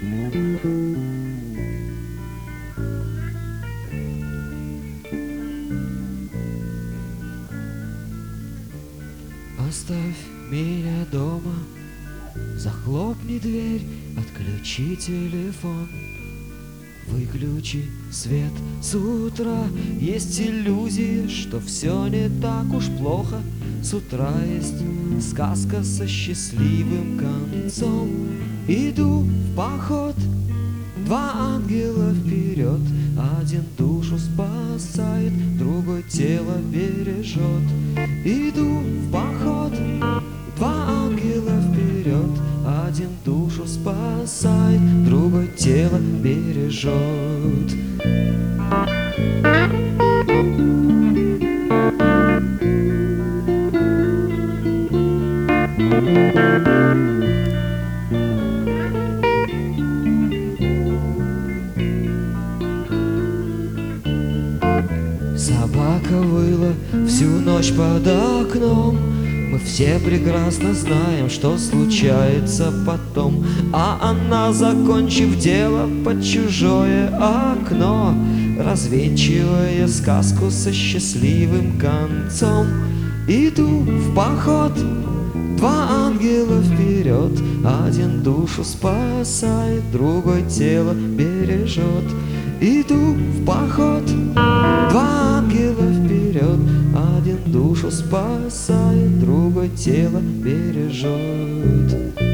Оставь меня дома, захлопни дверь, отключи телефон, выключи свет с утра. Есть иллюзия, что все не так уж плохо. С утра есть сказка со счастливым концом. Иду в поход, два ангела вперед. Один душу спасает, другой тело бережет. Иду в поход, два ангела вперед. Один душу спасает, другой тело бережет. Собака выла всю ночь под окном. Мы все прекрасно знаем, что случается потом. А она, закончив дело, под чужое окно, развенчивая сказку со счастливым концом. Иду в поход, два ангела вперед. Один душу спасает, другой тело бережет. Иду в поход, два ангела вперед. Один душу спасает, другой тело бережет.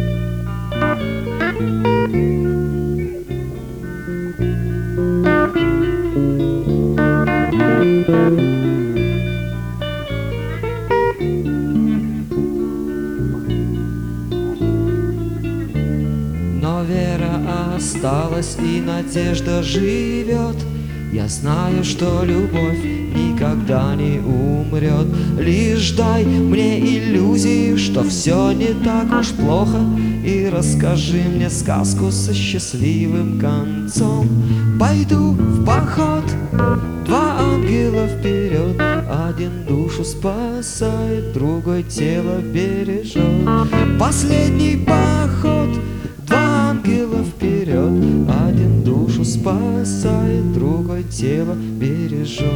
Но вера осталась и надежда живет. Я знаю, что любовь никогда не умрет. Лишь дай мне иллюзию, что все не так уж плохо, и расскажи мне сказку со счастливым концом. Пойду в поход, два ангела вперед. Один душу спасает, другой тело бережет. Последний поход, два ангела вперед. Один душу спасает, другой тело бережет.